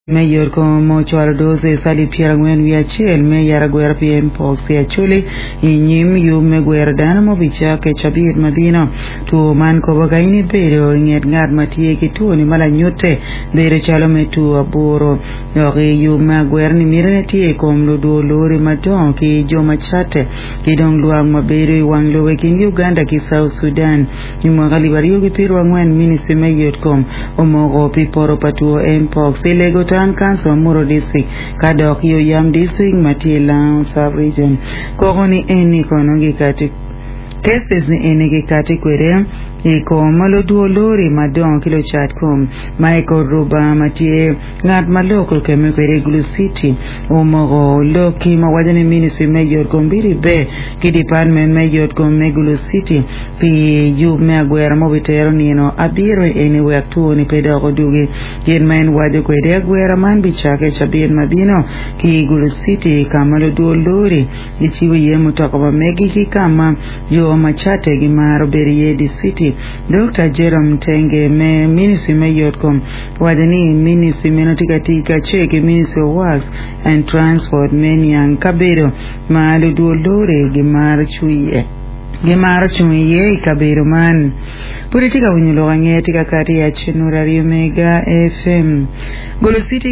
Mayor como chwalo doze sali piera ngwen wi achiel me yara gwer piem pox ya chuli inyim yume gwer dana mo bicha ke chabir madino tu man ko bagaini pero nget ngat matie ki tu ni mala nyote bere chalo me tu aburo yogi yume gwer ni mirene tie kom lo do lori madon ki joma chate ki dong luang mabere wang lo wekin Uganda ki South Sudan ni mwagali bariyo ki piru ngwen ministry mayor kom omogo piporo patuo mpox ilego Tan Council Muro District kadok yo yam district Matila sub region kogoni eni konongi kati cases ni eni kati kwere iko malo duo lori madon kilo chat kom Michael Ruba matie ngat maloko keme kwere Gulu City omogo loki mawajani ministry mayor kombiri be ki department mayor kom Gulu City pi yu megwera mobitero nino abiro eni wektu ni pedo kodugi yen main wajo kwere gwera man bichake chabir mabino ki Gulu City kamalo duo lori ichiwe ye mutoko megi ki kama yo machate gi maro Beriedi City Dr. Jerome Tenge me ministry mayor kom wadani ministry menotika cheke ministry of works and transport menian kabero malo duo lori gi maro chuye Gemar chuye kabiro man politika unyulo ngeti kakati ya chinura Mega FM Gulu City